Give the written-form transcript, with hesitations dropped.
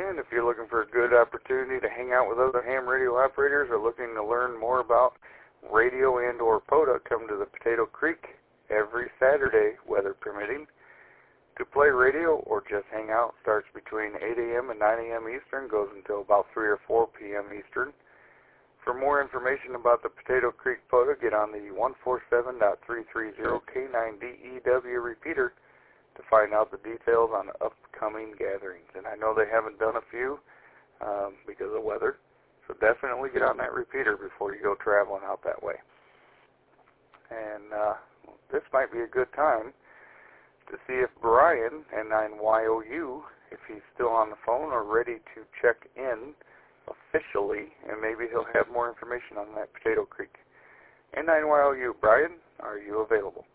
And if you're looking for a good opportunity to hang out with other ham radio operators or looking to learn more about radio and or POTA, come to the Potato Creek every Saturday, weather permitting, to play radio or just hang out. Starts between 8 a.m. and 9 a.m. Eastern, goes until about 3 or 4 p.m. Eastern. For more information about the Potato Creek POTA, get on the 147.330K9DEW repeater to find out the details on upcoming gatherings. And I know they haven't done a few because of weather, so definitely get on that repeater before you go traveling out that way. And this might be a good time to see if Brian, N9YOU, if he's still on the phone or ready to check in officially, and maybe he'll have more information on that Potato Creek. N9YOU, Brian, are you available?